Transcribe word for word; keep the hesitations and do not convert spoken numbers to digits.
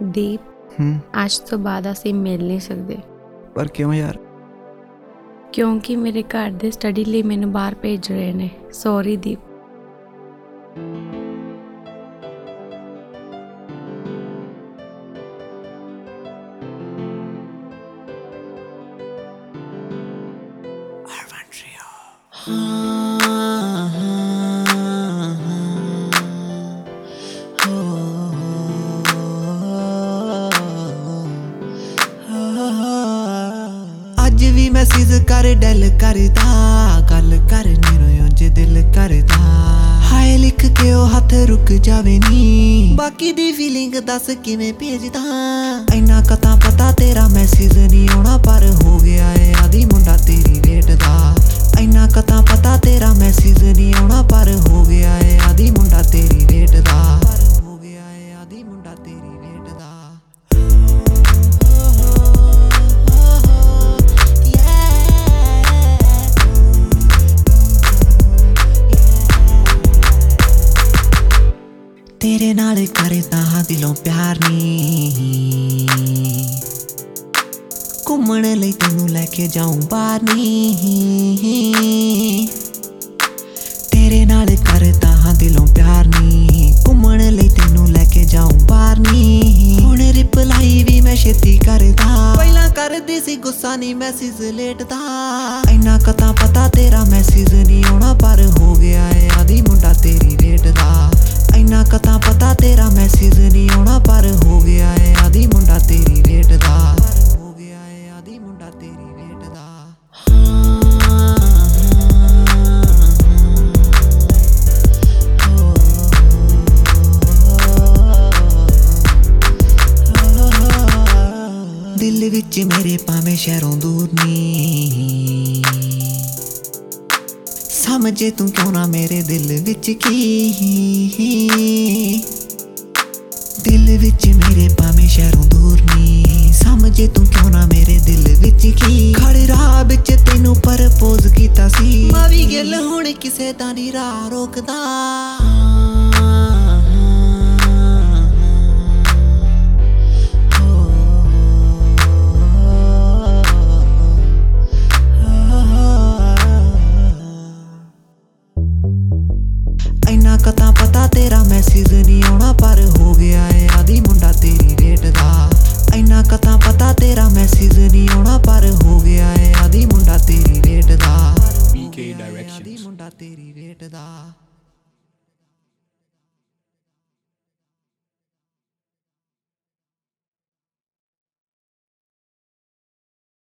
ਦੀਪ ਹੂੰ ਅੱਜ ਤੋਂ ਬਾਅਦ ਅਸੀਂ ਮਿਲ ਨਹੀਂ ਸਕਦੇ ਪਰ ਕਿਉਂ ਯਾਰ? ਕਿਉਂਕਿ ਮੇਰੇ ਘਰ ਦੇ ਸਟੱਡੀ ਲਈ ਮੈਨੂੰ ਬਾਹਰ ਭੇਜ ਰਹੇ ਨੇ। ਸੌਰੀ ਦੀਪ। ਅੱਜ ਵੀ ਮੈਸੇਜ ਕਰ ਡੈਲ ਕਰਦਾ, ਗੱਲ ਕਰਨੀ ਨੂੰ ਉਂਝ ਦਿਲ ਕਰਦਾ। ਹਾਏ ਲਿਖ ਕੇ ਉਹ ਹੱਥ ਰੁਕ ਜਾਵੇ ਨੀ, ਬਾਕੀ ਦੀ ਫੀਲਿੰਗ ਦੱਸ ਕਿਵੇਂ ਭੇਜਦਾ। ਇੰਨਾ ਕਤਾ ਪਤਾ ਤੇਰਾ ਮੈਸੇਜ ਨਹੀਂ ਆਉਣਾ, ਪਰ ਹੋ ਗਿਆ ਏ ਆਦੀ ਮੁੰਡਾ ਤੇਰੀ ਵੇਟ ਦਾ। ਇੰਨਾ ਕਤਾ ਪਤਾ ਤੇਰਾ ਮੈਸੇਜ ਨਹੀਂ ਆਉਣਾ, ਪਰ ਹੋ ਗਿਆ ਏ ਆਦੀ ਮੁੰਡਾ ਤੇਰੀ ਵੇਟ ਦਾ। ਹੋ ਗਿਆ ਏ ਆਦੀ ਮੁੰਡਾ ਤੇਰੀ ਵੇਟ ਦਾ। ਤੇਰੇ ਨਾਲ ਕਰਦਾ ਹਾਂ ਦਿਲੋਂ ਪਿਆਰ ਨੀ, ਘੁੰਮਣ ਲਈ ਤੈਨੂੰ ਲੈ ਕੇ ਜਾਊਂ ਬਾਹਰ ਨੀ। ਤੇਰੇ ਨਾਲ ਕਰਦਾ ਹਾਂ ਦਿਲੋਂ ਪਿਆਰ ਨੀ, ਘੁੰਮਣ ਲਈ ਤੈਨੂੰ ਲੈ ਕੇ ਜਾਊਂ ਬਾਹਰ ਨੀ। ਹੁਣ ਰਿਪਲਾਈ ਵੀ ਮੈਂ ਛੇਤੀ ਕਰਦਾ, ਪਹਿਲਾਂ ਕਰਦੀ ਸੀ ਗੁੱਸਾ ਨੀ ਮੈਸੇਜ ਲੇਟ ਦਾ। ਇੰਨਾ ਕਤਾ ਪਤਾ ਤੇਰਾ ਮੈਸੇਜ ਨਹੀਂ ਆਉਣਾ, ਪਰ ਹੋ ਗਿਆ ਏ ਆਦੀ ਮੁੰਡਾ ਤੇਰੀ ਵੇਟ ਦਾ। ਇੰਨਾ ਕਤਾ ਪਤਾ ਤੇਰਾ ਮੈਸੇਜ ਨਹੀਂ ਆਉਣਾ, ਪਰ ਹੋ ਗਿਆ ਏ ਆਦੀ ਮੁੰਡਾ ਤੇਰੀ ਵੇਟ ਦਾ। ਹੋ ਗਿਆ ਏ ਆਦੀ ਮੁੰਡਾ ਤੇਰੀ ਵੇਟ ਦਾ। ਦਿਲ ਵਿੱਚ ਮੇਰੇ ਭਾਵੇਂ ਸ਼ਹਿਰੋਂ ਦੂਰ ਨੀ, ਸਮਝੇ ਤੂੰ ਕਿਉਂ ਨਾ ਮੇਰੇ ਦਿਲ ਵਿੱਚ ਕੀ। ਦਿਲ ਵਿੱਚ ਮੇਰੇ ਭਾਵੇਂ ਸ਼ਹਿਰੋਂ ਦੂਰ ਨੀ, ਸਮਝੇ ਤੂੰ ਕਿਉਂ ਨਾ ਮੇਰੇ ਦਿਲ ਵਿੱਚ ਕੀ। ਖੜੇ ਰਾਹ ਵਿੱਚ ਤੈਨੂੰ ਪ੍ਰਪੋਜ਼ ਕੀਤਾ ਸੀ, ਮੈਂ ਵੀ ਗਿੱਲ ਹੁਣ ਕਿਸੇ ਦਾ ਨੀ ਰਾਹ ਰੋਕਦਾ। ਇੰਨਾ ਕਤਾ ਪਤਾ ਤੇਰਾ ਮੈਸੇਜ ਨਹੀਂ ਆਉਣਾ, ਪਰ ਹੋ ਗਿਆ ਏ ਆਦੀ ਮੁੰਡਾ ਤੇਰੀ ਵੇਟ ਦਾ। ਇੰਨਾ ਕਤਾ ਪਤਾ ਤੇਰਾ ਮੈਸੇਜ ਨਹੀਂ ਆਉਣਾ, ਪਰ ਹੋ ਗਿਆ ਏ ਆਦੀ ਮੁੰਡਾ ਤੇਰੀ ਵੇਟ ਦਾ। ਆਦੀ ਮੁੰਡਾ ਤੇਰੀ ਵੇਟ ਦਾ।